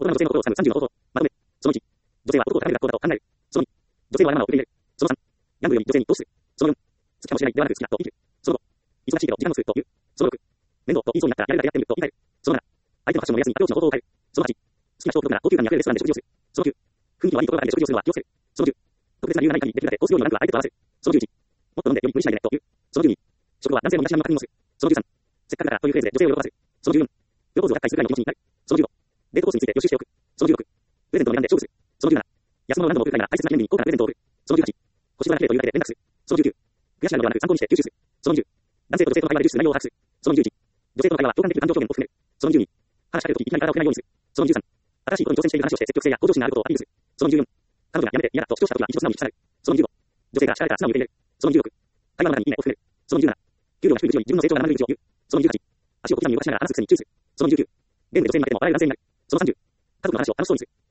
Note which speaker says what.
Speaker 1: 大人の女性の心を掴む30の方法。まとめ。その1、女性は男を高める学校だと考える。その2、女性はマナーを受け入れる。その3、ヤングより女性に投資する。その4、好きかもしれないではなく好きだと言い切る。その5、忙しいけど時間をすると言う。その6、面倒と言いそうになったらやれるだけやってみると言い換える。その7、相手のファッションの安いアプローチの方法を変える。その8、好きな人をなら高級感に溢れるレストランで食事をする。その9、雰囲気の悪いところがあるで食事をするのは気をつける。その10、特別な理由がない限りできるだけコース料理のランクは相手と合わせる。その11、もっと飲んでより無理しないでねと言う。その12、食後は男性の身だしなみの確認をする。その13、せっかくだからというフレーズで女性を喜ばせる。その14、プロポーズを学会するぐらいの気持ちになる。その15、デートコースについて予習しておく。その16、プレゼントの値段で勝負する。その17、安物の何度も送る会なら大切な記念日に高価なプレゼントを送る。その18、星空が綺麗というだけで連絡する。その19、悔しがるのではなく参考にして吸収する。その20、男性と女性との会話で流出する内容を把握する。その21、女性との会話は共感できる感情表現を含める。その22、話しかけるときいきなり体を変えないようにする。その23、新しいことに挑戦している話をして積極性や向上心があることをアピールする。その24、彼女がやめて嫌だと主張したときは一度素直に聞きなさい。その25、女性が叱られたら素直に受け入れる。その26、会話の中にいいねを含める。その27、給料が低い部長に自分の成長が学べる道を言う。その28、足を小刻みに動かしながら話すくせに注意する。その29、ゲームで女性に負けても笑える男性になる。その30、家族の話を楽しそうにする。